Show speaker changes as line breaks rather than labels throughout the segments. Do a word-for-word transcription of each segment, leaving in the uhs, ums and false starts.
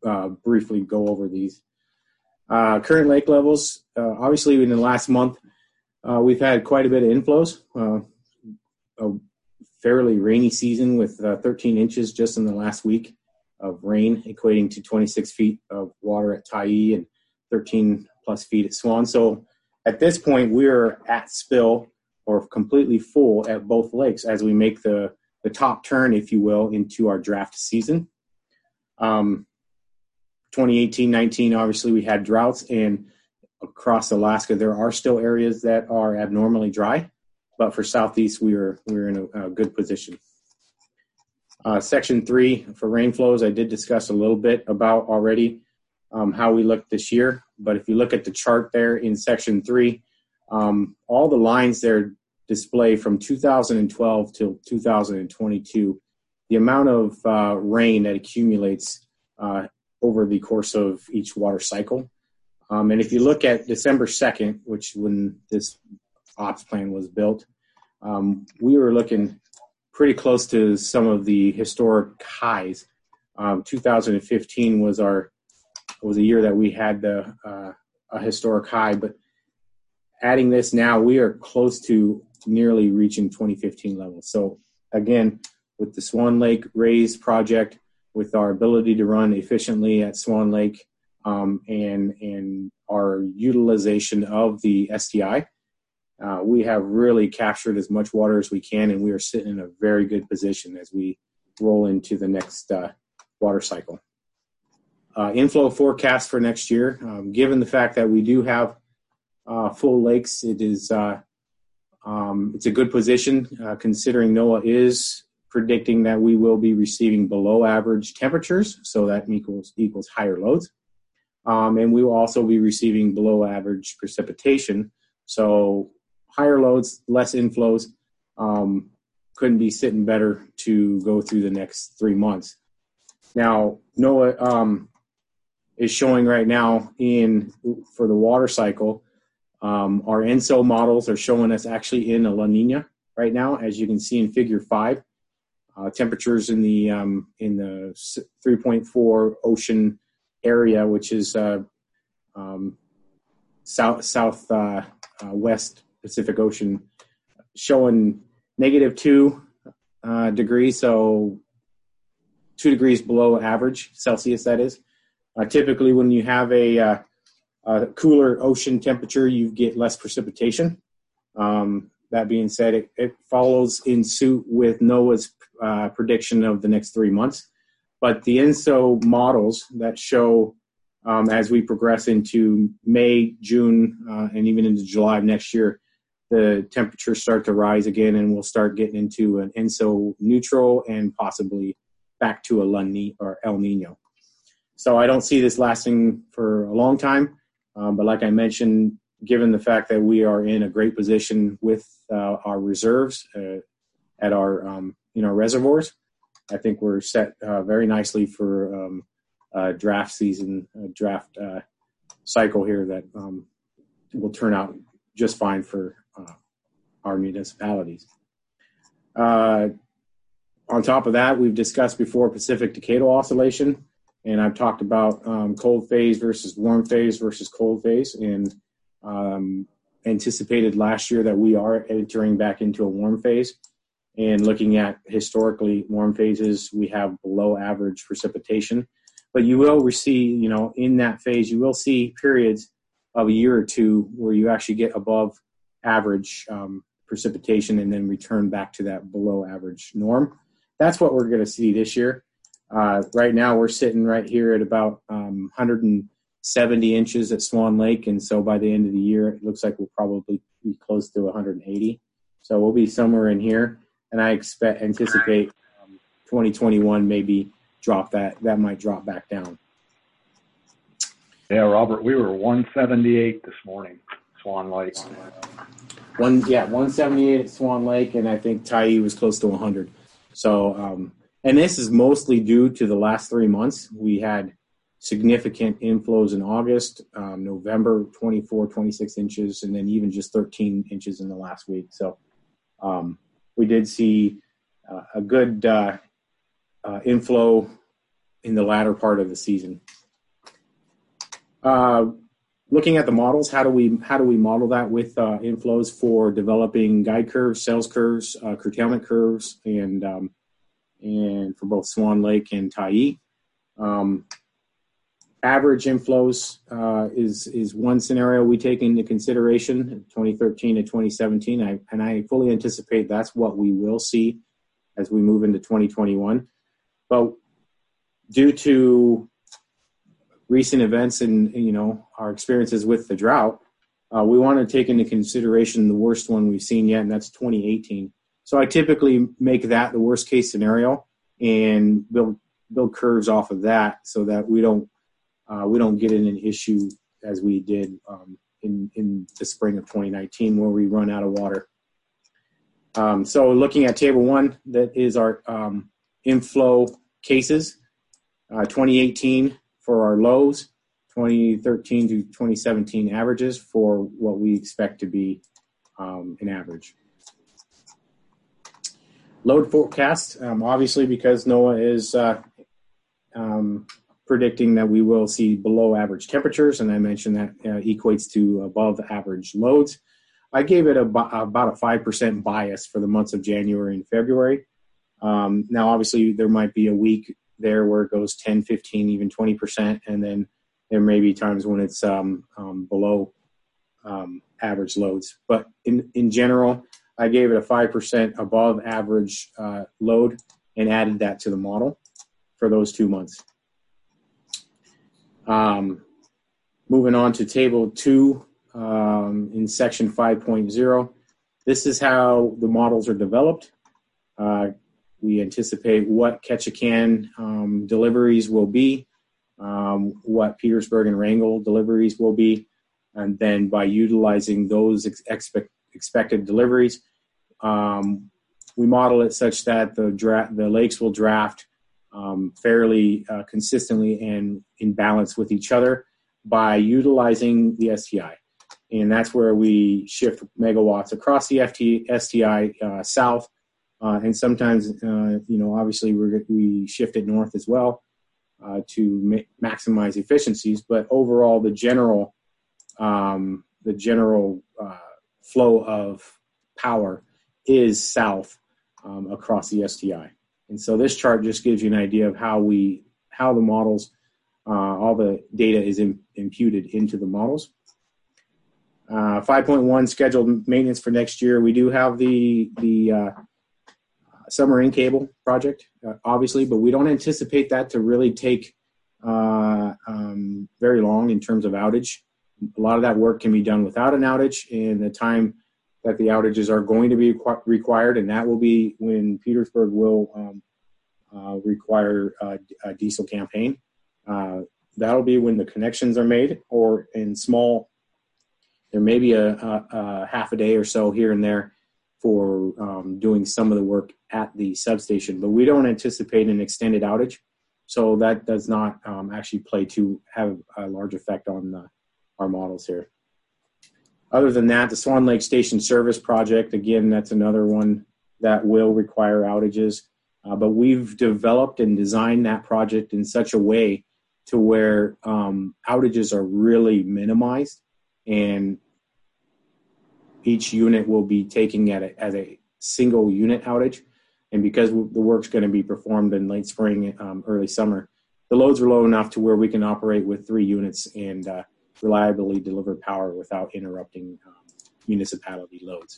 uh, briefly go over these. Uh, current lake levels, uh, obviously in the last month, uh, we've had quite a bit of inflows. Uh, a fairly rainy season with uh, thirteen inches just in the last week of rain, equating to twenty-six feet of water at Tyee and thirteen plus feet at Swan. So at this point, we're at spill or completely full at both lakes as we make the, the top turn, if you will, into our draft season. Um, twenty eighteen nineteen, obviously, we had droughts, and across Alaska, there are still areas that are abnormally dry. But for Southeast, we were, we were in a, a good position. Uh, section three, for rain flows, I did discuss a little bit about already um, how we looked this year. But if you look at the chart there in section three, um, all the lines there display from two thousand twelve till two thousand twenty-two, the amount of uh, rain that accumulates uh, over the course of each water cycle. Um, and if you look at December second, which when this ops plan was built, um, we were looking pretty close to some of the historic highs. Um, two thousand fifteen was our was a year that we had the, uh, a historic high, but adding this now, we are close to nearly reaching twenty fifteen levels. So again, with the Swan Lake Raise project, with our ability to run efficiently at Swan Lake, um, and and our utilization of the S T I, uh, we have really captured as much water as we can, and we are sitting in a very good position as we roll into the next uh, water cycle. Uh, inflow forecast for next year, um, given the fact that we do have uh, full lakes, it is uh, um, it's a good position uh, considering NOAA is predicting that we will be receiving below average temperatures, so that equals equals higher loads. Um, and we will also be receiving below average precipitation. So higher loads, less inflows, um, couldn't be sitting better to go through the next three months. Now, NOAA um, is showing right now in for the water cycle, um, our N S O models are showing us actually in a La Nina right now, as you can see in figure five. Uh, temperatures in the um, in the three point four ocean area, which is uh, um, south south uh, uh, west Pacific Ocean, showing negative two uh, degrees, so two degrees below average Celsius. That is uh, typically when you have a, uh, a cooler ocean temperature, you get less precipitation. Um, that being said, it, it follows in suit with NOAA's uh, prediction of the next three months. But the N S O models that show um, as we progress into May, June, uh, and even into July of next year, the temperatures start to rise again, and we'll start getting into an N S O neutral and possibly back to a La Nina or El Nino. So I don't see this lasting for a long time. Um, but like I mentioned, given the fact that we are in a great position with uh, our reserves uh, at our um, in our reservoirs, I think we're set uh, very nicely for um, a draft season, a draft uh, cycle here that um, will turn out just fine for uh, our municipalities. Uh, on top of that, we've discussed before Pacific Decadal Oscillation, and I've talked about um, cold phase versus warm phase versus cold phase, and um, anticipated last year that we are entering back into a warm phase. And looking at historically warm phases, we have below average precipitation. But you will receive, you know, in that phase, you will see periods of a year or two where you actually get above average um, precipitation and then return back to that below average norm. That's what we're going to see this year. Uh, right now, we're sitting right here at about um, one hundred seventy inches at Swan Lake. And so by the end of the year, it looks like we'll probably be close to one hundred eighty. So we'll be somewhere in here. And I expect, anticipate um, twenty twenty-one maybe drop that. That might drop back down.
Yeah, Robert, we were one seventy-eight this morning, Swan Lake.
One, yeah, one seventy-eight at Swan Lake, and I think Tyee was close to one hundred. So, um, and this is mostly due to the last three months. We had significant inflows in August, um, November, twenty-four, twenty-six inches, and then even just thirteen inches in the last week. So um, we did see uh, a good uh, uh, inflow in the latter part of the season. Uh, looking at the models, how do we how do we model that with uh, inflows for developing guide curves, sales curves, uh, curtailment curves, and um, and for both Swan Lake and Tyee. Um, average inflows uh, is is one scenario we take into consideration, twenty thirteen to twenty seventeen, I, and I fully anticipate that's what we will see as we move into twenty twenty-one. But due to recent events and, you know, our experiences with the drought, uh, we want to take into consideration the worst one we've seen yet, and that's twenty eighteen. So I typically make that the worst case scenario and build build curves off of that so that we don't uh, we don't get in an issue as we did um, in in the spring of twenty nineteen where we run out of water. Um, so looking at table one, that is our um, inflow cases. Uh, twenty eighteen for our lows, twenty thirteen to twenty seventeen averages for what we expect to be um, an average. Load forecast, um, obviously because NOAA is uh, um, predicting that we will see below average temperatures, and I mentioned that uh, equates to above average loads. I gave it a, about a five percent bias for the months of January and February. Um, now, obviously, there might be a week there where it goes ten, fifteen, even twenty percent, and then there may be times when it's um, um, below um, average loads. But in, in general, I gave it a five percent above average uh, load and added that to the model for those two months. Um, moving on to table two um, in section five point oh, this is how the models are developed. Uh, we anticipate what Ketchikan um, deliveries will be, um, what Petersburg and Wrangell deliveries will be, and then by utilizing those ex- expect, expected deliveries, um, we model it such that the dra- the lakes will draft um, fairly uh, consistently and in balance with each other by utilizing the S T I. And that's where we shift megawatts across the F T, S T I uh, south. Uh, and sometimes, uh, you know, obviously we're, we shift it north as well uh, to ma- maximize efficiencies. But overall, the general um, the general uh, flow of power is south um, across the S T I. And so this chart just gives you an idea of how we how the models, uh, all the data is in, imputed into the models. Uh, five point one scheduled maintenance for next year. We do have the the uh, submarine cable project, uh, obviously, but we don't anticipate that to really take uh, um, very long in terms of outage. A lot of that work can be done without an outage, and the time that the outages are going to be qu- required, and that will be when Petersburg will um, uh, require uh, a diesel campaign. Uh, that'll be when the connections are made, or in small, there may be a, a, a half a day or so here and there for um, doing some of the work at the substation, but we don't anticipate an extended outage, so that does not um, actually play to have a large effect on the, our models here. Other than that, the Swan Lake Station Service Project, again, that's another one that will require outages, uh, but we've developed and designed that project in such a way to where um, outages are really minimized, and each unit will be taking at a, as a single unit outage. And because the work's going to be performed in late spring, um, early summer, the loads are low enough to where we can operate with three units and uh, reliably deliver power without interrupting um, municipality loads.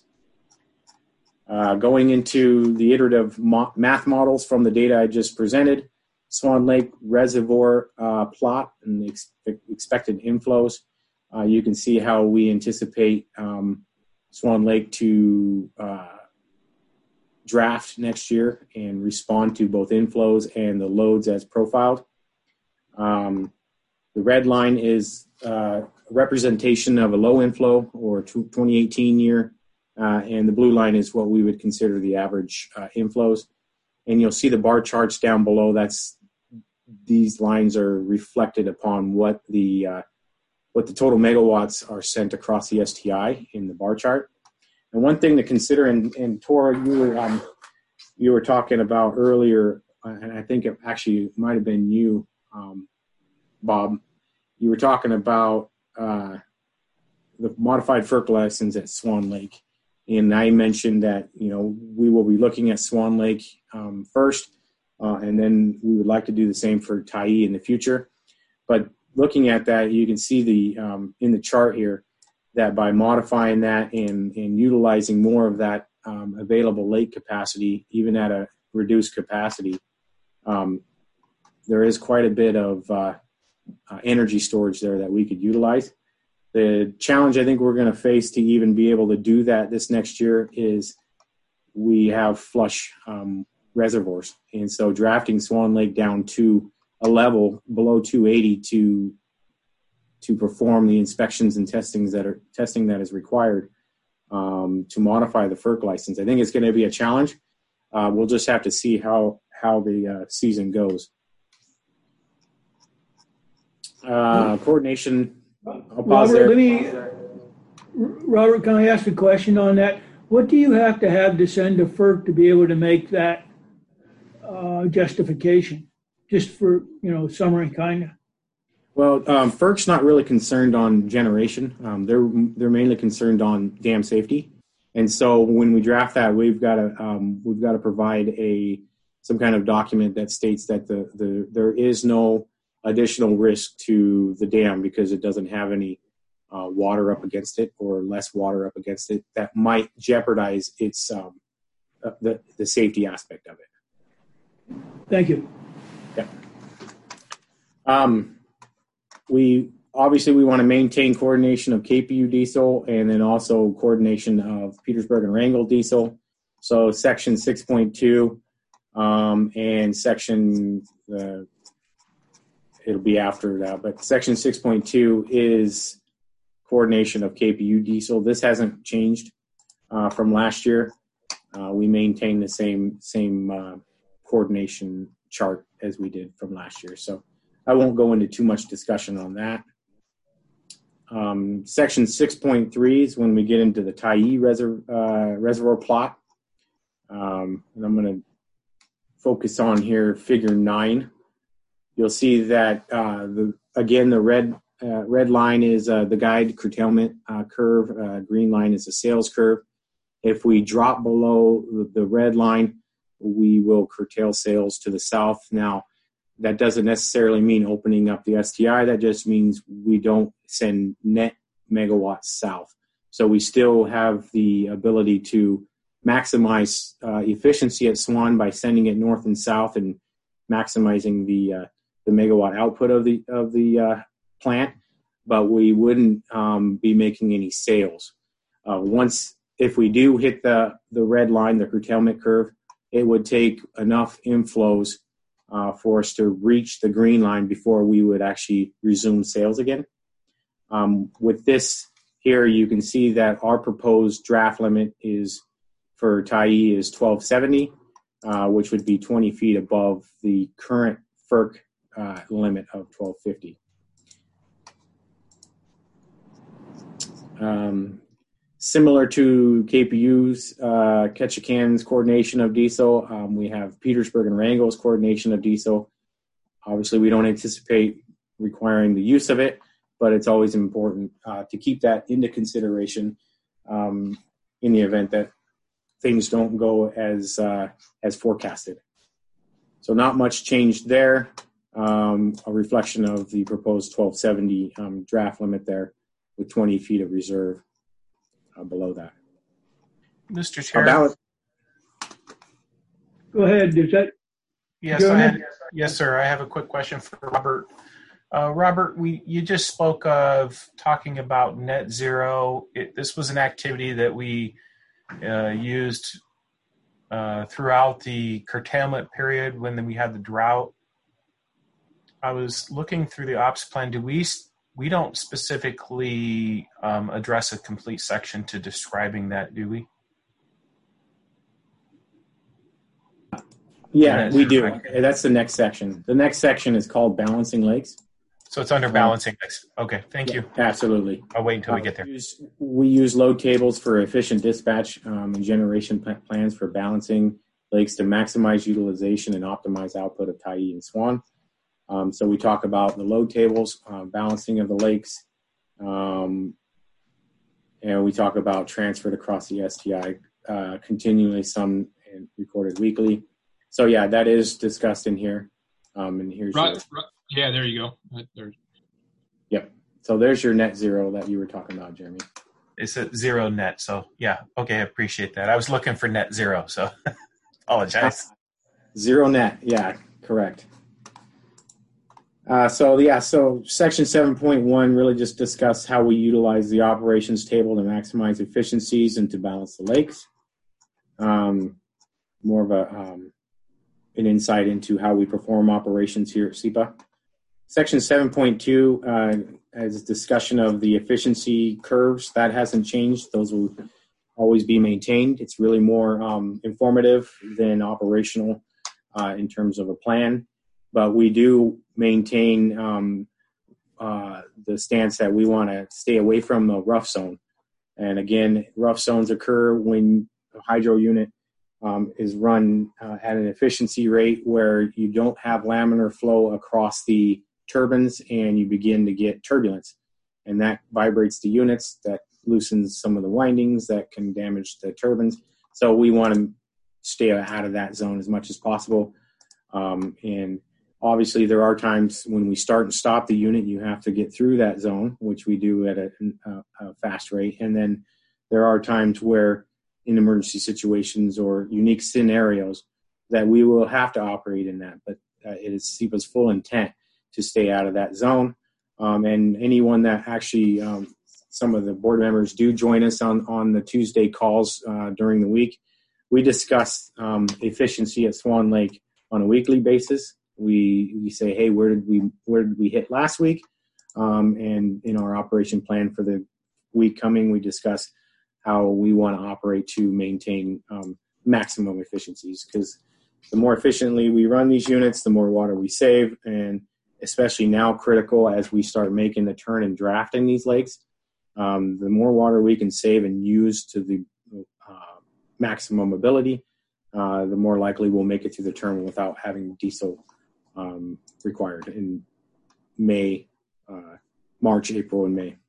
Uh, going into the iterative mo- math models from the data I just presented, Swan Lake Reservoir uh, plot and the ex- expected inflows. Uh, you can see how we anticipate um, Swan Lake to uh, draft next year and respond to both inflows and the loads as profiled. Um, the red line is uh, a representation of a low inflow or twenty eighteen year, uh, and the blue line is what we would consider the average uh, inflows. And you'll see the bar charts down below. That's these lines are reflected upon what the uh, what the total megawatts are sent across the S T I in the bar chart. And one thing to consider, and, and Tora, you were um, you were talking about earlier and I think it actually might have been you, um, Bob, you were talking about uh, the modified FERC license at Swan Lake. And I mentioned that, you know, we will be looking at Swan Lake um, first, uh, and then we would like to do the same for Tyee in the future. But looking at that, you can see the um, in the chart here that by modifying that and, and utilizing more of that um, available lake capacity, even at a reduced capacity, um, there is quite a bit of uh, uh, energy storage there that we could utilize. The challenge I think we're going to face to even be able to do that this next year is we have flush um, reservoirs. And so drafting Swan Lake down to a level below two eighty to to perform the inspections and testings that are testing that is required um, to modify the FERC license, I think it's going to be a challenge. Uh, we'll just have to see how how the uh, season goes. Uh, coordination. I'll pause
Robert,
there.
let me, Robert, can I ask a question on that? What do you have to have to send to FERC to be able to make that uh, justification? Just for, you know, summary, kind of.
Well, um, FERC's not really concerned on generation. Um, they're they're mainly concerned on dam safety, and so when we draft that, we've got to um, we've got to provide a some kind of document that states that the the there is no additional risk to the dam because it doesn't have any uh, water up against it or less water up against it that might jeopardize its um, uh, the the safety aspect of it.
Thank you.
Yeah. Um, we obviously we want to maintain coordination of K P U diesel and then also coordination of Petersburg and Wrangell diesel. So section six point two um, and section uh, it'll be after that, but section six point two is coordination of K P U diesel. This hasn't changed uh, from last year. Uh, we maintain the same same uh, coordination chart as we did from last year. So I won't go into too much discussion on that. Um, section six point three is when we get into the Tyee reserv- uh, reservoir plot. Um, and I'm going to focus on here figure nine. You'll see that, uh, the again, the red uh, red line is uh, the guide curtailment uh, curve. Uh, green line is the sales curve. If we drop below the, the red line, we will curtail sales to the south. Now, that doesn't necessarily mean opening up the S T I. That just means we don't send net megawatts south. So we still have the ability to maximize uh, efficiency at Swan by sending it north and south and maximizing the uh, the megawatt output of the of the uh, plant, but we wouldn't um, be making any sales. Uh, once, if we do hit the the red line, the curtailment curve, it would take enough inflows uh, for us to reach the green line before we would actually resume sales again. Um, with this here, you can see that our proposed draft limit is for Tyee is twelve seventy, uh, which would be twenty feet above the current FERC uh, limit of twelve fifty. Um, Similar to K P U's, uh, Ketchikan's coordination of diesel, um, we have Petersburg and Wrangell's coordination of diesel. Obviously, we don't anticipate requiring the use of it, but it's always important uh, to keep that into consideration um, in the event that things don't go as uh, as forecasted. So not much changed there. Um, a reflection of the proposed twelve seventy um, draft limit there with twenty feet of reserve. Uh, below that.
Mister Chair.
About,
Go ahead. Is that?
Yes, I have, yes, sir. I have a quick question for Robert. Uh, Robert, we you just spoke of talking about net zero. It, this was an activity that we uh, used uh, throughout the curtailment period when we had the drought. I was looking through the ops plan. Do we We don't specifically um, address a complete section to describing that, do we?
Yeah, we do. That's the next section. The next section is called Balancing Lakes.
So it's under Balancing Lakes. Okay, thank you.
Absolutely.
I'll wait until
uh,
we get there.
We use, we use load tables for efficient dispatch um, and generation plans for balancing lakes to maximize utilization and optimize output of Tyee and Swan. Um, so we talk about the load tables, uh, balancing of the lakes, um, and we talk about transferred across the S T I uh, continually, some and recorded weekly. So yeah, that is discussed in here. Um, and here's
right,
your,
right. Yeah, there you go. Right there.
Yep. So there's your net zero that you were talking about, Jeremy.
It's a zero net. So yeah, okay, I appreciate that. I was looking for net zero, so apologize.
Zero net, yeah, correct. Uh, so yeah, so section seven point one really just discuss how we utilize the operations table to maximize efficiencies and to balance the lakes. Um, more of a um, an insight into how we perform operations here at S E P A. Section seven point two uh, is a discussion of the efficiency curves. That hasn't changed. Those will always be maintained. It's really more um, informative than operational uh, in terms of a plan. But we do maintain um, uh, the stance that we want to stay away from the rough zone. And again, rough zones occur when a hydro unit um, is run uh, at an efficiency rate where you don't have laminar flow across the turbines and you begin to get turbulence. And that vibrates the units, that loosens some of the windings that can damage the turbines. So we want to stay out of that zone as much as possible. Um, and obviously, there are times when we start and stop the unit, you have to get through that zone, which we do at a, a, a fast rate. And then there are times where, in emergency situations or unique scenarios, that we will have to operate in that. But uh, it is S E P A's full intent to stay out of that zone. Um, and anyone that actually, um, some of the board members do join us on, on the Tuesday calls uh, during the week. We discuss um, efficiency at Swan Lake on a weekly basis. We we say, hey, where did we where did we hit last week? Um, and in our operation plan for the week coming, we discuss how we want to operate to maintain um, maximum efficiencies. Because the more efficiently we run these units, the more water we save, and especially now critical as we start making the turn and draft in these lakes, um, the more water we can save and use to the uh, maximum ability, uh, the more likely we'll make it through the term without having diesel um, required in May, uh, March, April, and May.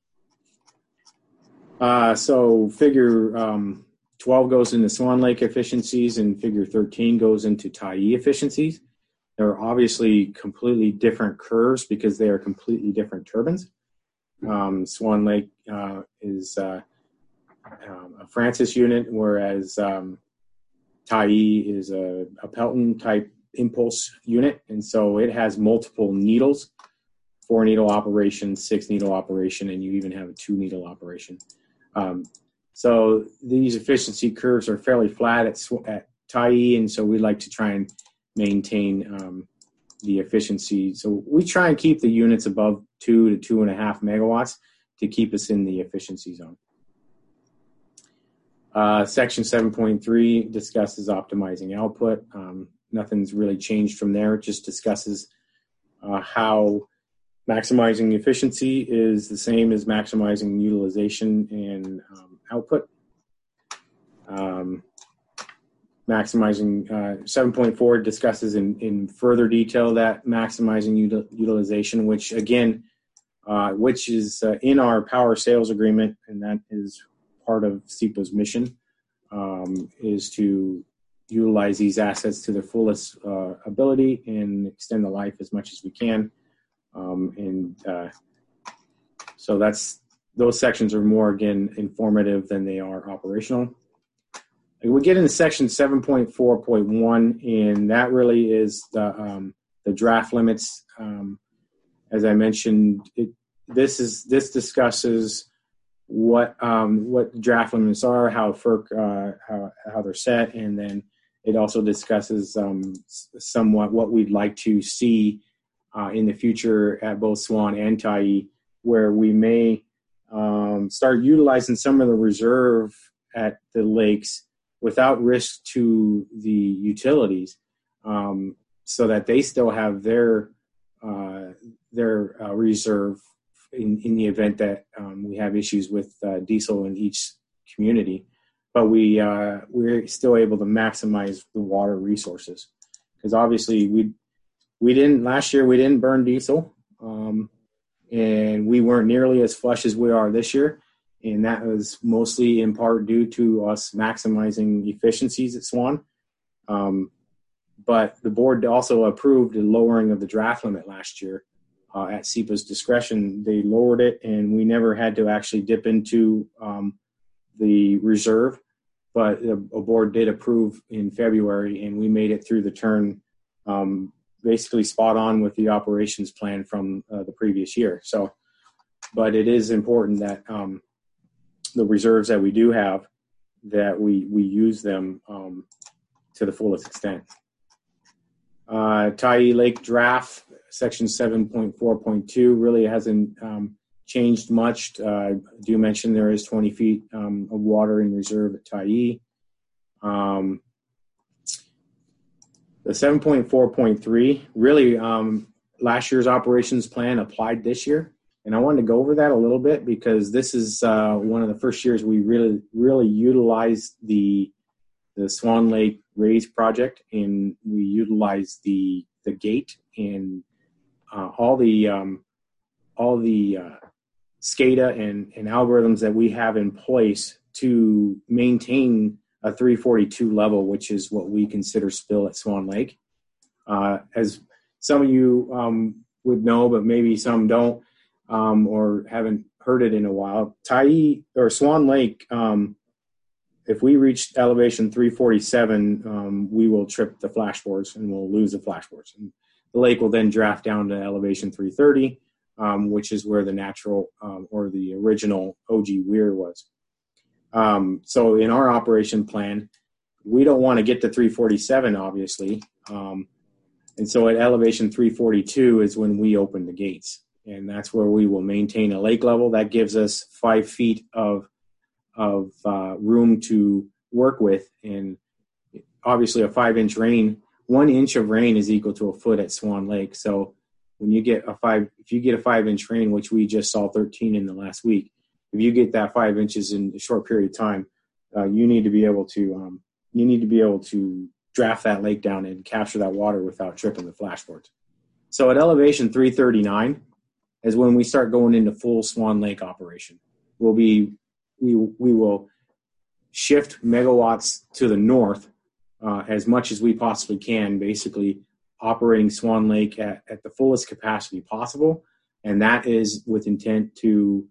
Uh, so figure um, twelve goes into Swan Lake efficiencies and figure thirteen goes into Tyee efficiencies. They're obviously completely different curves because they are completely different turbines. Um, Swan Lake uh, is uh, um, a Francis unit, whereas um, Tyee is a, a Pelton type impulse unit. And so it has multiple needles, four needle operation, six needle operation, and you even have a two needle operation. Um, so these efficiency curves are fairly flat at, at Tyee, and so we like to try and maintain um, the efficiency. So we try and keep the units above two to two and a half megawatts to keep us in the efficiency zone. Uh, section seven point three discusses optimizing output. Um, nothing's really changed from there. It just discusses uh, how maximizing efficiency is the same as maximizing utilization and um, output. Um, maximizing uh, seven point four discusses in, in further detail that maximizing util- utilization, which again, uh, which is uh, in our power sales agreement, and that is part of S E P A's mission, um, is to utilize these assets to their fullest uh, ability and extend the life as much as we can. Um, and uh, so that's those sections are more, again, informative than they are operational. We get into section seven point four point one, and that really is the um, the draft limits. Um, as I mentioned, it, this is this discusses what um, what draft limits are, how F E R C uh, how, how they're set, and then it also discusses um, somewhat what we'd like to see uh, in the future at both Swan and Tyee, where we may um, start utilizing some of the reserve at the lakes without risk to the utilities, um, so that they still have their uh, their uh, reserve in, in the event that um, we have issues with uh, diesel in each community. but we uh, we're still able to maximize the water resources, because obviously we we didn't last year we didn't burn diesel, um, and we weren't nearly as flush as we are this year, and that was mostly in part due to us maximizing efficiencies at Swan. Um, but the board also approved a lowering of the draft limit last year uh, at S E P A's discretion. They lowered it, and we never had to actually dip into um, the reserve. But a, a board did approve in February, and we made it through the turn um, basically spot on with the operations plan from uh, the previous year. So, but it is important that um, the reserves that we do have, that we, we use them um, to the fullest extent. Uh, Tyee Lake Draft, section seven point four point two, really hasn't um, changed much. Uh, I do mention there is twenty feet um, of water in reserve at Tyee. Um, the seven point four point three, really um, last year's operations plan applied this year. And I wanted to go over that a little bit because this is uh, one of the first years we really, really utilized the the Swan Lake Raise project, and we utilized the the gate and uh, all the um, all the uh, SCADA and, and algorithms that we have in place to maintain a three forty-two level, which is what we consider spill at Swan Lake. Uh, as some of you um, would know, but maybe some don't, um, or haven't heard it in a while, Tyee or Swan Lake, um, if we reach elevation three forty-seven, um, we will trip the flashboards and we'll lose the flashboards. And the lake will then draft down to elevation three thirty, um, which is where the natural um, or the original O G weir was. Um, so in our operation plan, we don't want to get to three forty-seven, obviously. Um, and so at elevation three forty-two is when we open the gates. And that's where we will maintain a lake level. That gives us five feet of of uh, room to work with. And obviously a five inch rain, one inch of rain is equal to a foot at Swan Lake. So when you get a five, if you get a five inch rain, which we just saw thirteen in the last week, if you get that five inches in a short period of time, uh, you need to be able to, um, you need to be able to draft that lake down and capture that water without tripping the flashboards. So at elevation three thirty-nine is when we start going into full Swan Lake operation. We'll be We we will shift megawatts to the north uh, as much as we possibly can, basically operating Swan Lake at, at the fullest capacity possible. And that is with intent to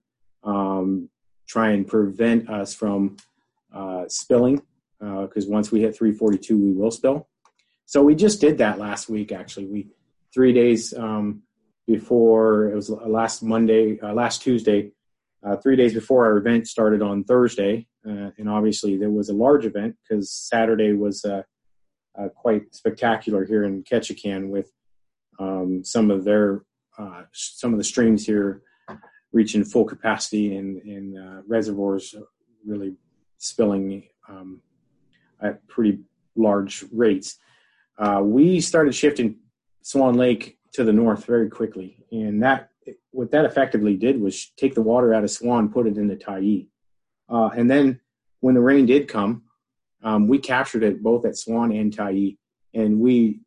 um, try and prevent us from uh, spilling, because uh, once we hit three forty-two, we will spill. So we just did that last week, actually. We three days um, before, it was last Monday, uh, last Tuesday, Uh, three days before our event started on Thursday, uh, and obviously there was a large event because Saturday was uh, uh, quite spectacular here in Ketchikan with um, some of their uh, some of the streams here reaching full capacity and, and uh, reservoirs really spilling um, at pretty large rates. Uh, we started shifting Swan Lake to the north very quickly, and that what that effectively did was take the water out of Swan, put it into Tyee. Uh, and then when the rain did come, um, we captured it both at Swan and Tyee. And we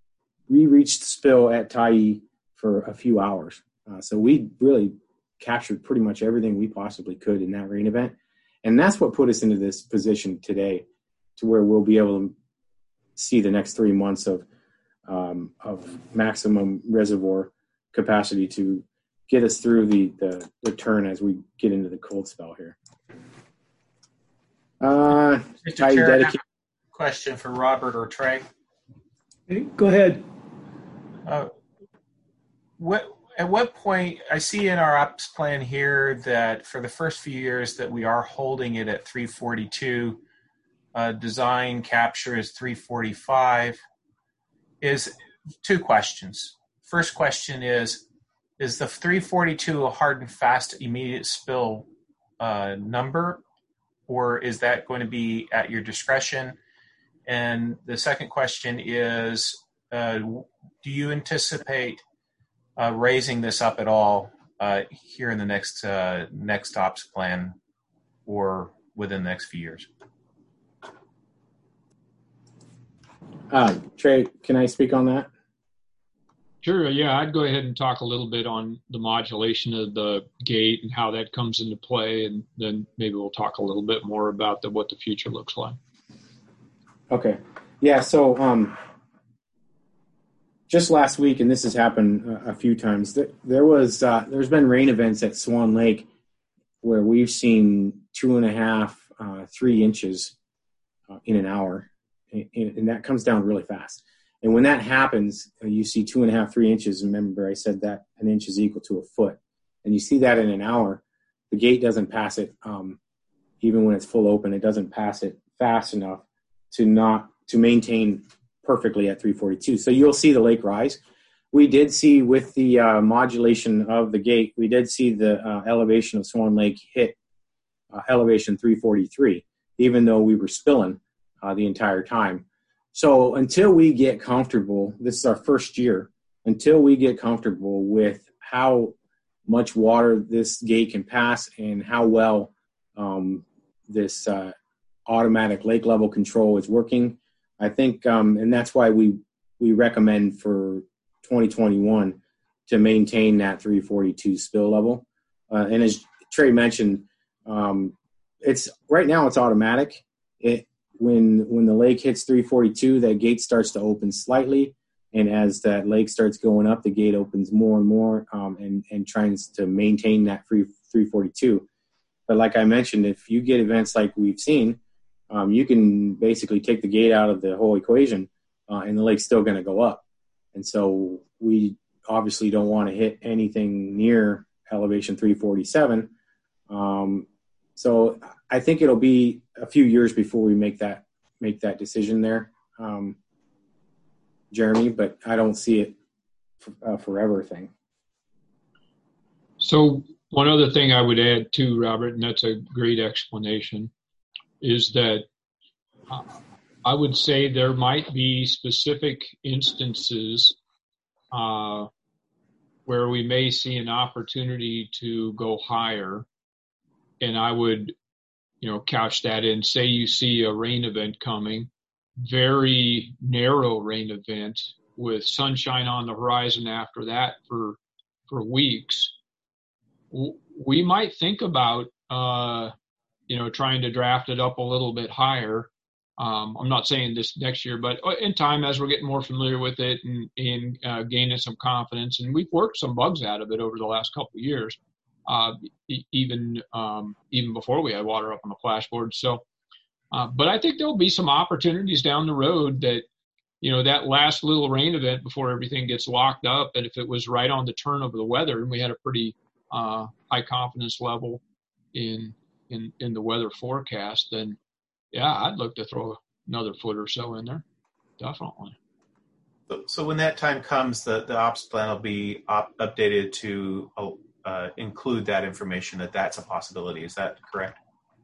we reached spill at Tyee for a few hours. Uh, so we really captured pretty much everything we possibly could in that rain event. And that's what put us into this position today, to where we'll be able to see the next three months of um, of maximum reservoir capacity to get us through the, the, the turn as we get into the cold spell here. Uh,
Mister Chair, dedicated- I have a question for Robert or Trey.
Hey, go ahead.
Uh, what at what point, I see in our ops plan here that for the first few years that we are holding it at three forty-two, uh, design capture is three forty-five. Is two questions. First question is, is the three forty-two a hard and fast immediate spill uh, number, or is that going to be at your discretion? And the second question is, uh, do you anticipate uh, raising this up at all uh, here in the next uh, next ops plan or within the next few years?
Uh, Trey, can I speak on that?
Sure. Yeah, I'd go ahead and talk a little bit on the modulation of the gate and how that comes into play, and then maybe we'll talk a little bit more about the, what the future looks like.
Okay. Yeah. So um, just last week, and this has happened a, a few times, there, there was uh, there's been rain events at Swan Lake where we've seen two and a half, uh, three inches uh, in an hour, and, and that comes down really fast. And when that happens, uh, you see two and a half, three inches. Remember, I said that an inch is equal to a foot. And you see that in an hour, the gate doesn't pass it, um, even when it's full open, it doesn't pass it fast enough to not to maintain perfectly at three forty-two. So you'll see the lake rise. We did see with the uh, modulation of the gate, we did see the uh, elevation of Swan Lake hit uh, elevation three forty-three, even though we were spilling uh, the entire time. So until we get comfortable, this is our first year, until we get comfortable with how much water this gate can pass and how well um, this uh, automatic lake level control is working, I think, um, and that's why we, we recommend for twenty twenty-one to maintain that three forty-two spill level. Uh, and as Trey mentioned, um, it's right now it's automatic. It, When when the lake hits three forty-two, that gate starts to open slightly, and as that lake starts going up, the gate opens more and more, um, and and tries to maintain that free three forty-two. But like I mentioned, if you get events like we've seen, um, you can basically take the gate out of the whole equation, uh, and the lake's still going to go up. And so we obviously don't want to hit anything near elevation three forty-seven. Um, So I think it'll be a few years before we make that make that decision there, um, Jeremy. But I don't see it a forever thing.
So one other thing I would add too, Robert, and that's a great explanation, is that uh, I would say there might be specific instances uh, where we may see an opportunity to go higher. And I would, you know, couch that in, say you see a rain event coming, very narrow rain event with sunshine on the horizon after that for for weeks. We might think about, uh, you know, trying to draft it up a little bit higher. Um, I'm not saying this next year, but in time as we're getting more familiar with it and, and uh, gaining some confidence. And we've worked some bugs out of it over the last couple of years. Uh, even um, even before we had water up on the flashboard. So, uh, but I think there'll be some opportunities down the road that, you know, that last little rain event before everything gets locked up, and if it was right on the turn of the weather and we had a pretty uh, high confidence level in in in the weather forecast, then yeah, I'd look to throw another foot or so in there, definitely.
So, so when that time comes, the the ops plan will be op- updated to. Uh, Uh, include that information that that's a possibility. Is that correct?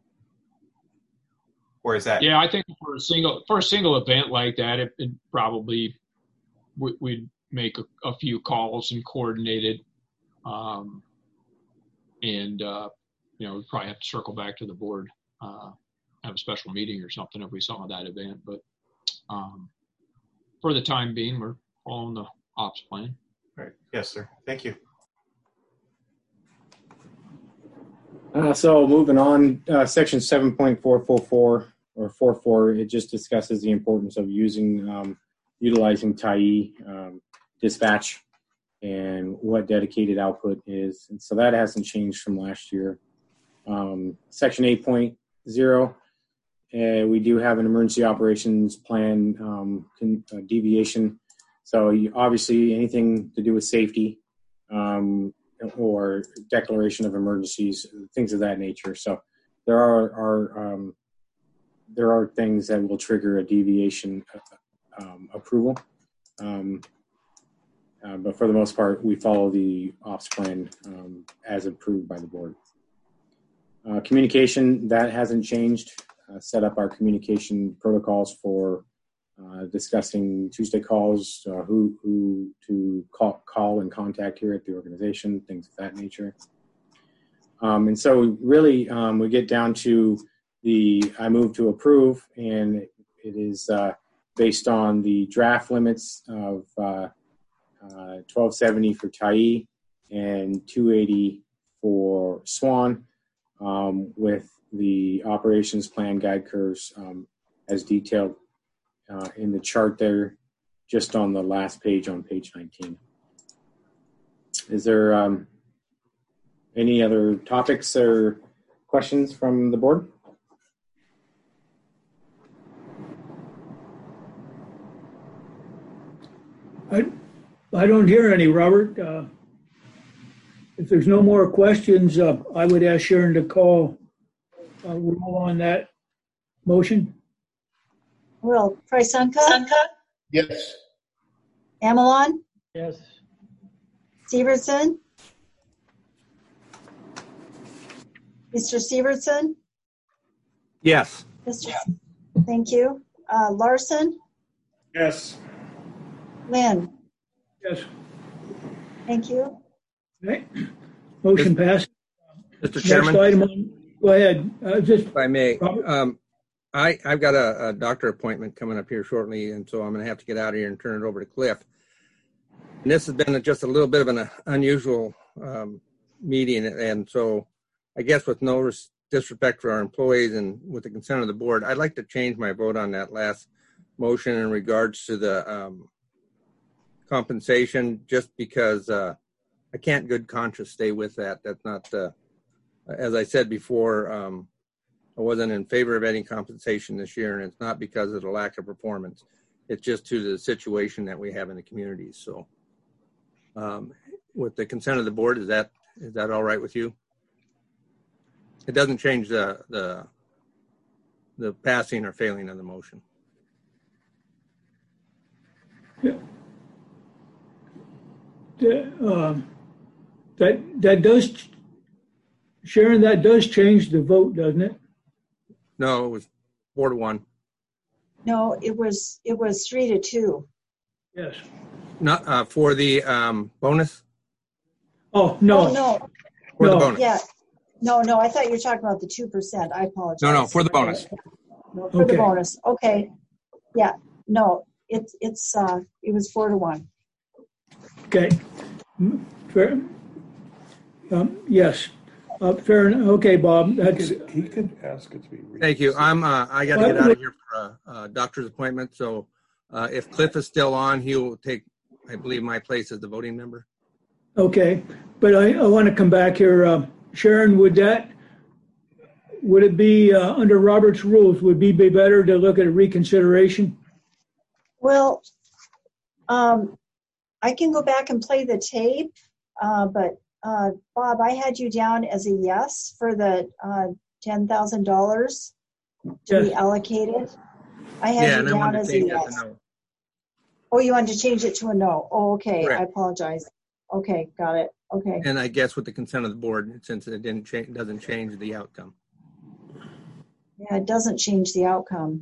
Or is that?
Yeah, I think for a single for a single event like that, it, it probably we, we'd make a, a few calls and coordinate it, um, and uh, you know, we'd probably have to circle back to the board, uh, have a special meeting or something if we saw that event. But um, for the time being, we're following the ops plan.
Right. Yes, sir. Thank you.
Uh, so moving on, uh, section seven point four four four or four four, it just discusses the importance of using, um, utilizing T I E um, dispatch and what dedicated output is. And so that hasn't changed from last year. Um, section eight point oh, uh, we do have an emergency operations plan um, con- uh, deviation. So you, obviously anything to do with safety, um, or declaration of emergencies, things of that nature. So there are, are um, there are things that will trigger a deviation um, approval. Um, uh, but for the most part, we follow the ops plan um, as approved by the board. Uh, communication, that hasn't changed. Uh, set up our communication protocols for Uh, discussing Tuesday calls, uh, who who to call, call and contact here at the organization, things of that nature. Um, and so really um, we get down to the I move to approve, and it, it is uh, based on the draft limits of uh, uh, twelve seventy for Tyee and two eighty for Swan, um, with the operations plan guide curves um, as detailed uh, in the chart there, just on the last page on page nineteen. Is there um, any other topics or questions from the board?
I, I don't hear any, Robert. Uh, if there's no more questions, uh, I would ask Sharon to call uh, roll on that motion.
Will Prysunka?
Yes.
Amelon?
Yes.
Severson? Mister Severson?
Yes.
Mister Thank you. Uh, Larson?
Yes.
Lynn?
Yes.
Thank you.
Okay. Motion passed.
Mister Chairman,
Next item on, go ahead. Uh, just,
if I may,
Robert?
um, I, I've got a, a doctor appointment coming up here shortly, and so I'm going to have to get out of here and turn it over to Cliff. And this has been just a little bit of an unusual um, meeting, and so I guess with no res- disrespect for our employees and with the consent of the board, I'd like to change my vote on that last motion in regards to the um, compensation, just because uh, I can't good conscience stay with that. That's not, uh, as I said before, um, I wasn't in favor of any compensation this year, and it's not because of the lack of performance. It's just to the situation that we have in the community. So um, with the consent of the board, is that is that all right with you? It doesn't change the the the passing or failing of the motion.
Yeah. The, um, that that does, Sharon, that does change the vote, doesn't it?
No, it was four to one.
No, it was it was three to two.
Yes.
Not uh, for the um, bonus.
Oh no.
Oh, no.
For
No.
the bonus.
Yeah. No, no, I thought you were talking about the two percent. I apologize.
No, no, for the bonus.
No, for
Okay.
the bonus. Okay. Yeah. No, it's it's uh it was four to one.
Okay. Mm, Fair. Um, yes. Uh, fair enough. Okay, Bob. That's
He could ask it to be.
Thank you. I'm. Uh, I got to get out of here for a, a doctor's appointment. So, uh, if Cliff is still on, he will take, I believe, my place as the voting member.
okay. But I, I want to come back here. Uh, Sharon, would that would it be uh, under Robert's rules? Would it be better to look at a reconsideration?
Well, um, I can go back and play the tape, uh, but uh, Bob, I had you down as a yes for the uh, ten thousand dollars to be
Yes.
allocated. I had
Yeah,
you
and I
down
wanted
as
to
a
change that
yes.
to no.
Oh, you wanted to change it to a no. Oh, okay.
Correct.
I apologize. Okay, got it. Okay.
And I guess with the consent of the board, since it didn't change, doesn't change the outcome.
Yeah, it doesn't change the outcome.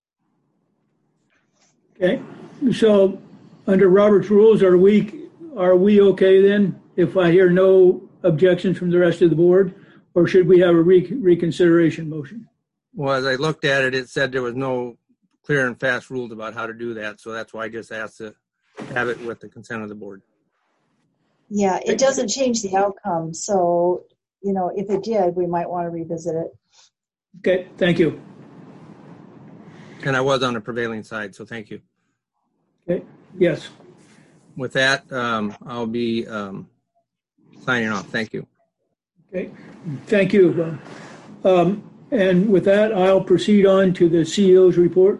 Okay. So under Robert's rules, are we are we okay then if I hear no objections from the rest of the board, or should we have a re- reconsideration motion?
Well, as I looked at it, it said there was no clear and fast rules about how to do that. So that's why I just asked to have it with the consent of the board.
Yeah, it doesn't change the outcome. So, you know, if it did, we might want to revisit it.
Okay. Thank you.
And I was on the prevailing side, so thank you.
Okay. Yes.
With that, um, I'll be um, signing off. Thank you.
Okay. Thank you. Um, and with that, I'll proceed on to the C E O's report.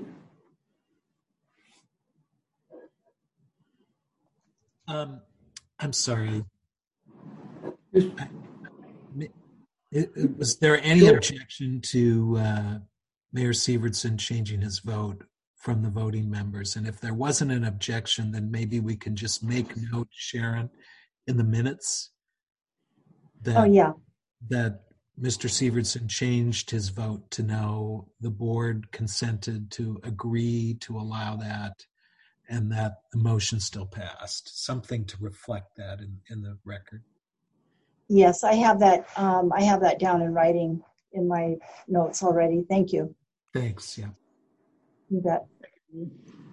Um, I'm sorry.
Yes.
It, it, was there any
Sure.
objection to uh, Mayor Severson changing his vote from the voting members? And if there wasn't an objection, then maybe we can just make note, Sharon, in the minutes that,
Oh, yeah.
that Mister Severson changed his vote to no. The board consented to agree to allow that, and that the motion still passed. Something to reflect that in, in the record.
Yes, I have that. Um, I have that down in writing in my notes already. Thank you.
Thanks. Yeah.
You bet.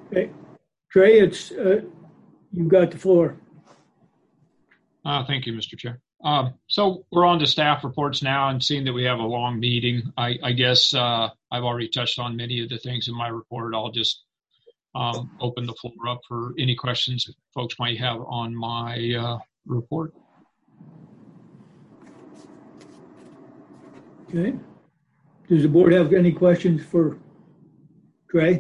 Okay. Trey, it's uh, you've got the floor.
Uh, thank you, Mister Chair. Um, so we're on to staff reports now, and seeing that we have a long meeting, I, I guess uh, I've already touched on many of the things in my report. I'll just um, open the floor up for any questions folks might have on my uh, report.
Okay. Does the board have any questions for Trey?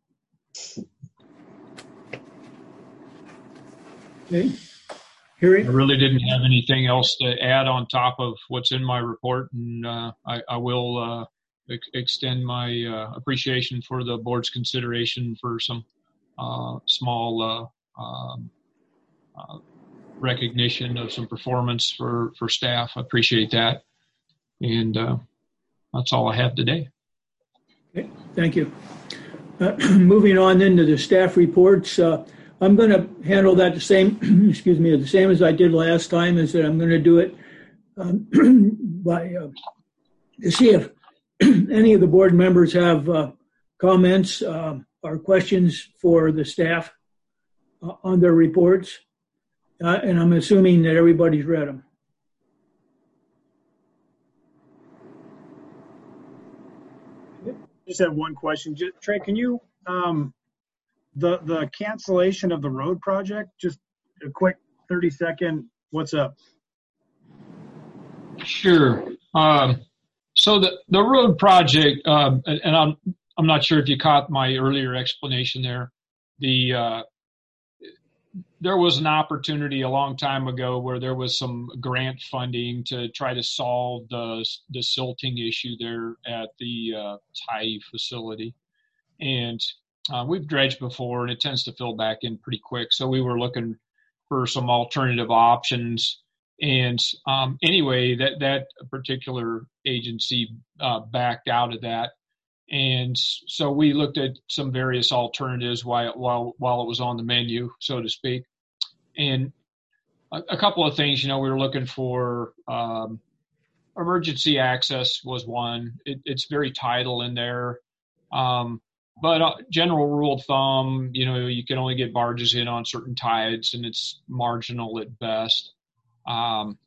Okay. Hearing.
I really didn't have anything else to add on top of what's in my report, and uh, I, I will uh, ex- extend my uh, appreciation for the board's consideration for some uh, small uh, um, uh, recognition of some performance for, for staff. I appreciate that. And uh, that's all I have today.
Okay, thank you. Uh, moving on then to the staff reports. Uh, I'm going to handle that the same, excuse me, the same as I did last time, is that I'm going to do it um, by uh, to see if any of the board members have uh, comments uh, or questions for the staff uh, on their reports. Uh, and I'm assuming that everybody's read them.
Just have one question. Just, Trey, can you, um, the the cancellation of the road project, just a quick thirty second, what's up?
Sure. Um, so the, the road project, um, and, and I'm I'm not sure if you caught my earlier explanation there. The uh, there was an opportunity a long time ago where there was some grant funding to try to solve the the silting issue there at the uh, Thai facility, and uh, we've dredged before, and it tends to fill back in pretty quick. So we were looking for some alternative options, and um, anyway, that that particular agency uh, backed out of that. And so we looked at some various alternatives while while while it was on the menu, so to speak. And a, a couple of things, you know, we were looking for um, emergency access was one. It, it's very tidal in there. Um, but uh, general rule of thumb, you know, you can only get barges in on certain tides, and it's marginal at best. Um,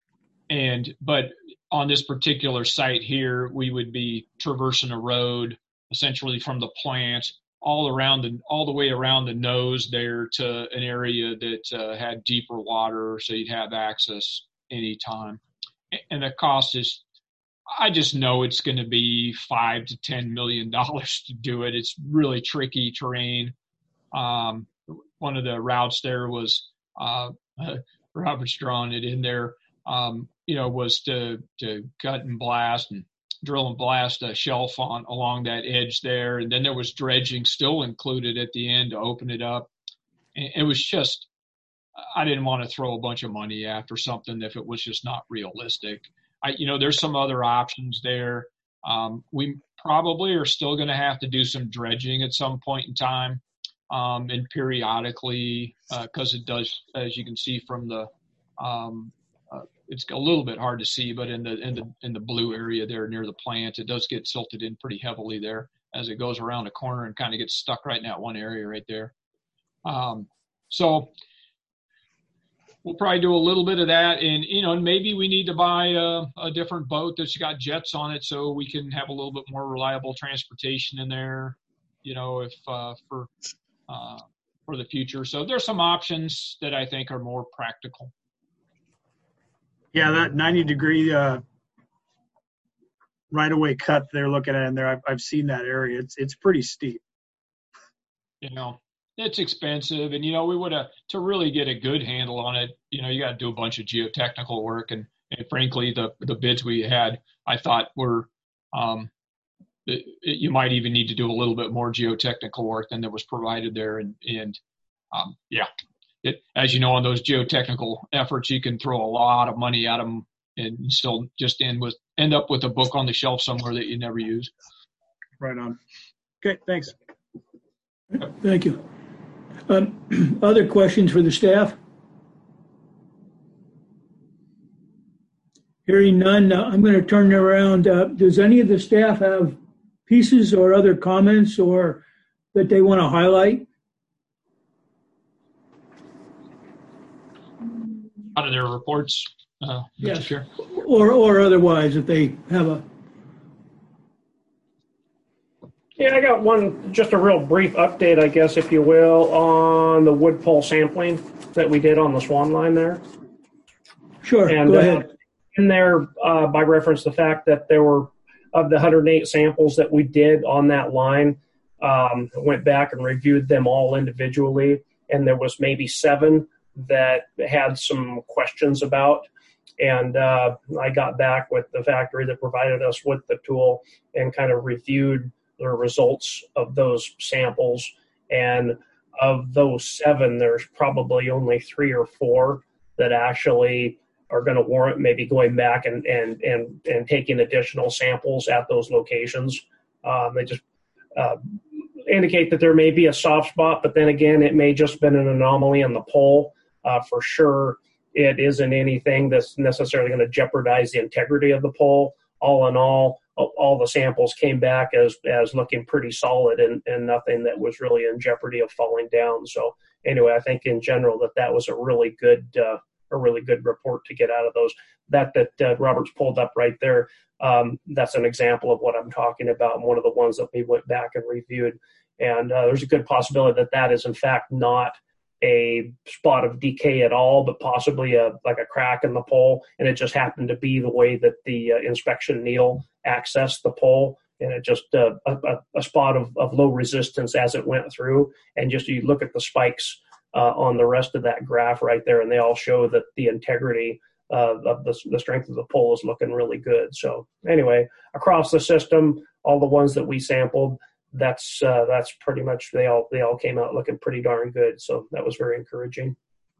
and but on this particular site here, we would be traversing a road essentially from the plant all around the all the way around the nose there to an area that uh, had deeper water, so you'd have access anytime. And the cost is, I just know it's going to be five to ten million dollars to do it. It's really tricky terrain. Um, one of the routes there was uh, Robert's drawn it in there. Um, you know, was to, to cut and blast and drill and blast a shelf on along that edge there. And then there was dredging still included at the end to open it up. And it was just, I didn't want to throw a bunch of money after something if it was just not realistic. I, you know, there's some other options there. Um, we probably are still going to have to do some dredging at some point in time, um, and periodically, because uh, it does, as you can see from the, um, Uh, it's a little bit hard to see, but in the in the in the blue area there near the plant, it does get silted in pretty heavily there as it goes around a corner and kind of gets stuck right in that one area right there. Um, so we'll probably do a little bit of that, and you know, maybe we need to buy a, a different boat that's got jets on it so we can have a little bit more reliable transportation in there. You know, if uh, for uh, for the future. So there's some options that I think are more practical.
Yeah, that ninety degree uh, right away cut they're looking at in there. I've, I've seen that area. It's it's pretty steep.
You know, it's expensive, and you know, we would have to really get a good handle on it. You know, you got to do a bunch of geotechnical work, and, and frankly, the the bids we had, I thought were, um, it, it, you might even need to do a little bit more geotechnical work than that was provided there, and and um, yeah. It, as you know, on those geotechnical efforts, you can throw a lot of money at them and still just end with end up with a book on the shelf somewhere that you never use.
Right on. Okay, thanks.
Thank you. Um, other questions for the staff? Hearing none, uh, I'm going to turn it around. Uh, does any of the staff have pieces or other comments or that they want to highlight
out of their reports, uh, Mister
Yes.
Chair.
Or, or otherwise, if they have a,
Yeah, I got one, just a real brief update, I guess, if you will, on the wood pole sampling that we did on the Swan Line there.
sure,
And
go
uh,
ahead.
in there, uh, by reference, the fact that there were, of the one hundred eight samples that we did on that line, um, went back and reviewed them all individually, and there was maybe seven that had some questions about. And uh, I got back with the factory that provided us with the tool and kind of reviewed the results of those samples. And of those seven, there's probably only three or four that actually are going to warrant maybe going back and, and, and, and taking additional samples at those locations. Um, they just uh, indicate that there may be a soft spot, but then again, it may just been an anomaly in the pole. Uh, for sure, it isn't anything that's necessarily going to jeopardize the integrity of the pole. All in all, all the samples came back as as looking pretty solid and, and nothing that was really in jeopardy of falling down. So anyway, I think in general that that was a really good uh, a really good report to get out of those. That that uh, Robert's pulled up right there. Um, that's an example of what I'm talking about, and one of the ones that we went back and reviewed. And uh, there's a good possibility that that is in fact not a spot of decay at all, but possibly a like a crack in the pole, and it just happened to be the way that the uh, inspection needle accessed the pole, and it just uh, a, a spot of, of low resistance as it went through. And just you look at the spikes uh, on the rest of that graph right there, and they all show that the integrity uh, of the, the strength of the pole is looking really good. So anyway, across the system, all the ones that we sampled, that's uh, that's pretty much they all they all came out looking pretty darn good. So that was very encouraging.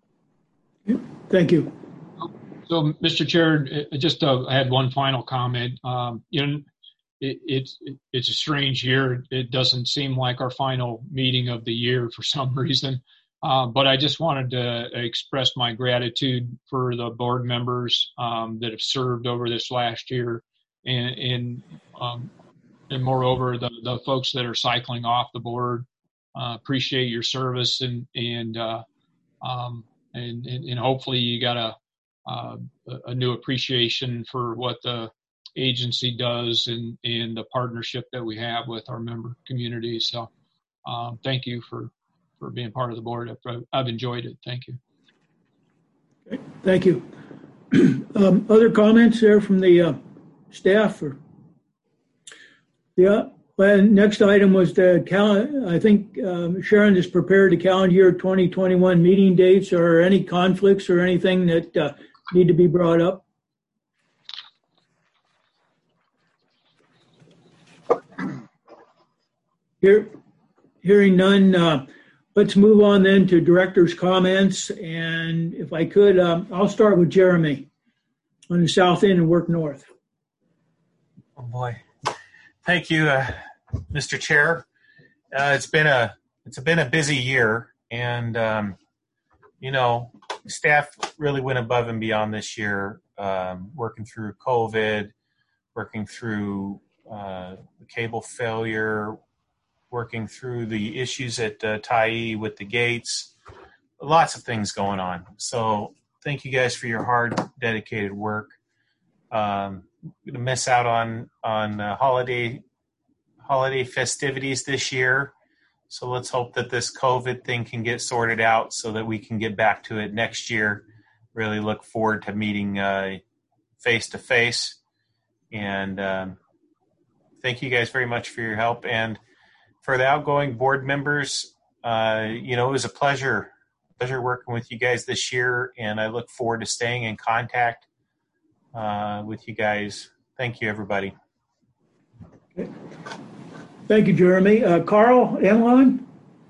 Thank you.
So, Mister Chair, just uh, I had one final comment. Um, you know, it, it's it's a strange year. It doesn't seem like our final meeting of the year for some reason. Uh, but I just wanted to express my gratitude for the board members um, that have served over this last year, and, and um, and moreover, the, the folks that are cycling off the board. Uh, appreciate your service, and and uh, um, and, and and hopefully you got a uh, a new appreciation for what the agency does and and the partnership that we have with our member community. So, um, thank you for for being part of the board. I've, I've enjoyed it. Thank you.
Okay, thank you. um, other comments there from the uh, staff? Or yeah. Well, next item was the cal. I think um, Sharon has prepared the calendar year twenty twenty-one meeting dates. Are there any conflicts or anything that uh, need to be brought up? Here, hearing none. Uh, let's move on then to director's comments. And if I could, um, I'll start with Jeremy on the south end and work north.
Oh boy. Thank you, uh, Mister Chair. Uh, it's been a it's been a busy year, and um, you know, staff really went above and beyond this year, um, working through COVID, working through uh, the cable failure, working through the issues at uh, Tyee with the gates. Lots of things going on. So thank you guys for your hard, dedicated work. Um, going to miss out on on uh, holiday holiday festivities this year, so let's hope that this COVID thing can get sorted out so that we can get back to it next year. Really look forward to meeting uh, face to face, and um, thank you guys very much for your help. And for the outgoing board members, uh, you know, it was a pleasure pleasure working with you guys this year, and I look forward to staying in contact Uh, with you guys. Thank you, everybody.
Okay. Thank you, Jeremy. Uh, Carl Enlon?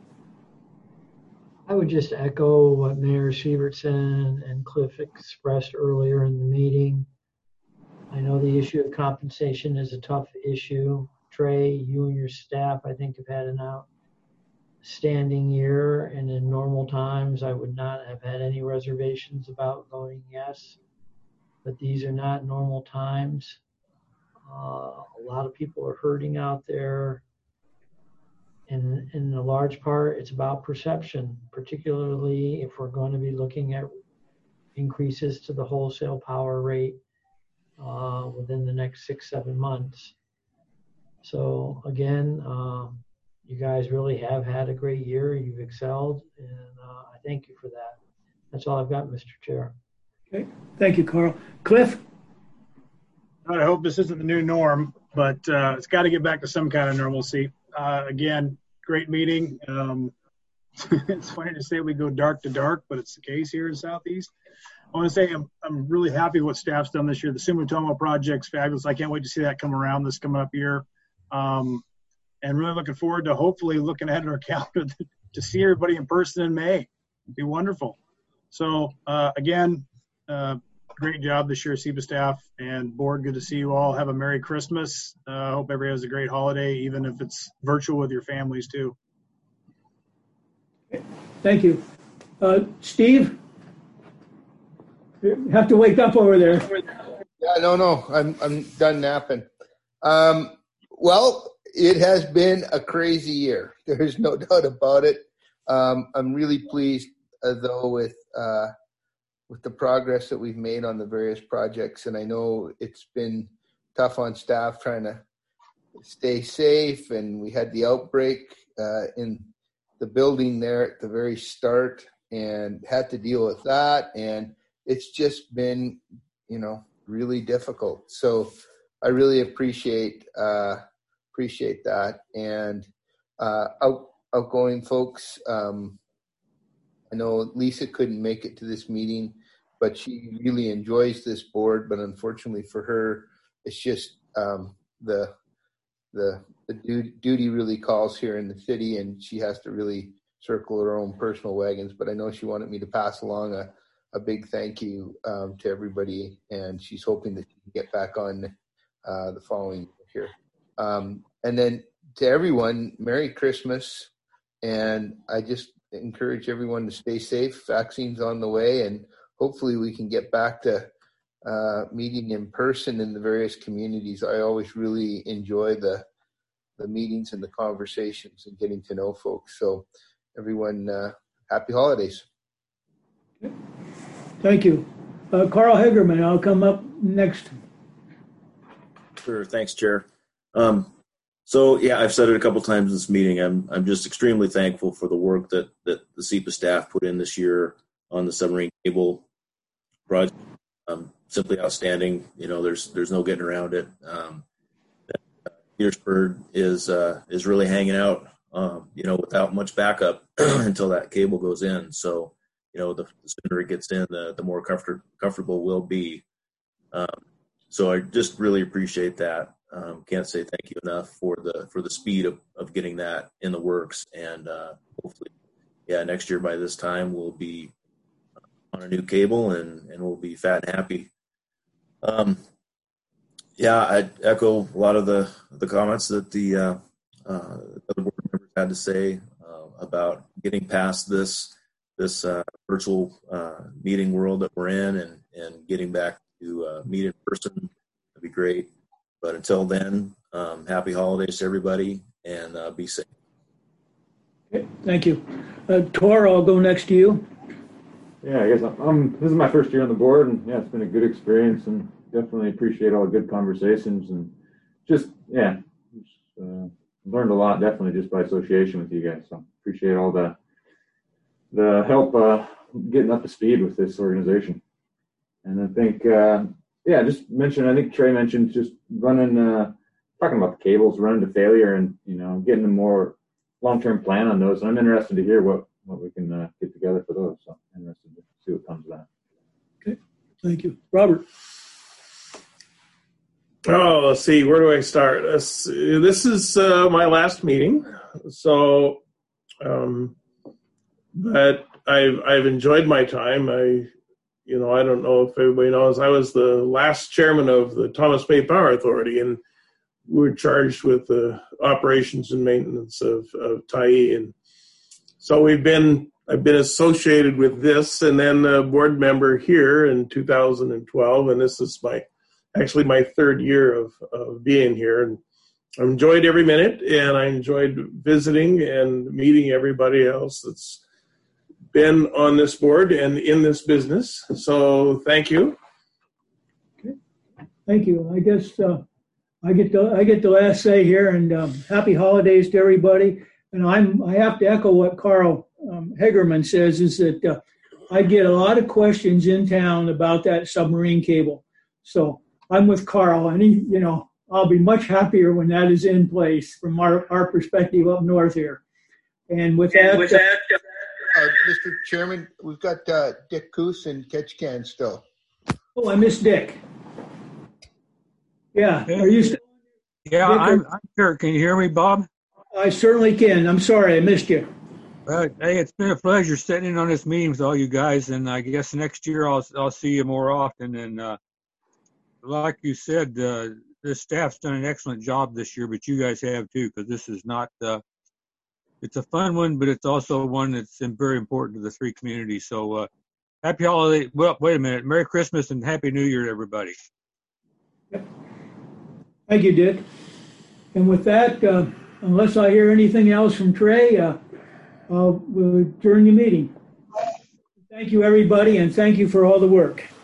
I would just echo what Mayor Sievertson and Cliff expressed earlier in the meeting. I know the issue of compensation is a tough issue. Trey, you and your staff, I think, have had an outstanding year, and in normal times, I would not have had any reservations about voting yes. But these are not normal times. Uh, a lot of people are hurting out there. And in a large part, it's about perception, particularly if we're going to be looking at increases to the wholesale power rate uh, within the next six, seven months. So again, um, you guys really have had a great year. You've excelled, and uh, I thank you for that. That's all I've got, Mister Chair.
Okay, thank you, Carl. Cliff?
I hope this isn't the new norm, but uh, it's got to get back to some kind of normalcy. Uh, again, great meeting. Um, it's funny to say we go dark to dark, but it's the case here in Southeast. I want to say I'm, I'm really happy with what staff's done this year. The Sumitomo project's fabulous. I can't wait to see that come around this coming up year. Um, and really looking forward to hopefully looking ahead at our calendar to, to see everybody in person in May. It'd be wonderful. So uh, again, uh, great job this year, SEPA staff and board. Good to see you all. Have a Merry Christmas. I uh, hope everybody has a great holiday, even if it's virtual with your families too.
Thank you. Uh, Steve? You have to wake up over there.
Yeah, no, no, I'm I'm done napping. Um, well, it has been a crazy year. There's no doubt about it. Um, I'm really pleased, uh, though, with uh, with the progress that we've made on the various projects, and I know it's been tough on staff trying to stay safe, and we had the outbreak uh, in the building there at the very start, and had to deal with that, and it's just been, you know, really difficult. So I really appreciate uh, appreciate that. And uh, out, outgoing folks, um, I know Lisa couldn't make it to this meeting, but she really enjoys this board. But unfortunately for her, it's just um, the the the du- duty really calls here in the city, and she has to really circle her own personal wagons. But I know she wanted me to pass along a a big thank you um, to everybody, and she's hoping that she can get back on uh, the following year. Um, and then to everyone, Merry Christmas, and I just encourage everyone to stay safe. Vaccines on the way, and hopefully we can get back to uh, meeting in person in the various communities. I always really enjoy the the meetings and the conversations and getting to know folks. So everyone, uh, happy holidays.
Thank you. Uh, Carl Hagerman, I'll come up next.
Sure. Thanks, Chair. Um, so, yeah, I've said it a couple times in this meeting. I'm I'm just extremely thankful for the work that, that the SEPA staff put in this year on the submarine cable project. Um, simply outstanding. You know, there's there's no getting around it. Um, Petersburg is uh, is really hanging out, um, you know, without much backup until that cable goes in. So, you know, the, the sooner it gets in, the, the more comfort, comfortable we'll be. Um, so I just really appreciate that. Um, can't say thank you enough for the for the speed of, of getting that in the works. And uh, hopefully, yeah, next year by this time we'll be on a new cable and, and we'll be fat and happy. Um, yeah, I echo a lot of the, the comments that the uh, uh, other board members had to say uh, about getting past this this uh, virtual uh, meeting world that we're in, and, and getting back to uh, meet in person. That'd be great. But until then, um, happy holidays to everybody, and uh, be safe.
Okay, thank you. Uh, Tor, I'll go next to you.
Yeah, I guess I'm, I'm, this is my first year on the board, and yeah, it's been a good experience, and definitely appreciate all the good conversations, and just, yeah, just, uh, learned a lot, definitely, just by association with you guys. So appreciate all the the help uh, getting up to speed with this organization. And I think, uh, yeah, just mention, I think Trey mentioned just running, uh, talking about the cables, running to failure, and, you know, getting a more long-term plan on those. And I'm interested to hear what, what we can uh, get together for those. So I'm interested to see what comes of that.
Okay, thank you. Robert.
Oh, let's see. Where do I start? This, this is uh, my last meeting. So, um, but I've, I've enjoyed my time. I, you know, I don't know if everybody knows, I was the last chairman of the Thomas Bay Power Authority, and we were charged with the operations and maintenance of, of Tyee. And so we've been, I've been associated with this, and then a board member here in two thousand twelve, and this is my, actually my third year of, of being here. And I enjoyed every minute, and I enjoyed visiting and meeting everybody else that's been on this board and in this business. So thank you.
Okay. Thank you. I guess uh, I get the I get the last say here, and um, happy holidays to everybody. And I'm I have to echo what Carl um, Hegerman says, is that uh, I get a lot of questions in town about that submarine cable. So I'm with Carl, and he, you know, I'll be much happier when that is in place from our, our perspective up north here. And with that,
and with that uh, Mister Chairman, we've got uh, Dick Coos and Ketchikan still.
Oh, I missed Dick. Yeah, are you still?
Yeah, I'm, I'm here. Can you hear me, Bob?
I certainly can. I'm sorry, I missed you.
Well, hey, it's been a pleasure sitting in on this meeting with all you guys, and I guess next year I'll I'll see you more often. And uh, like you said, uh, the staff's done an excellent job this year, but you guys have too, because this is not. Uh, it's a fun one, but it's also one that's very important to the three communities. So, uh, happy holiday! Well, wait a minute. Merry Christmas and Happy New Year, everybody.
Thank you, Dick. And with that, uh, unless I hear anything else from Trey, uh, I'll we'll adjourn the meeting. Thank you, everybody, and thank you for all the work.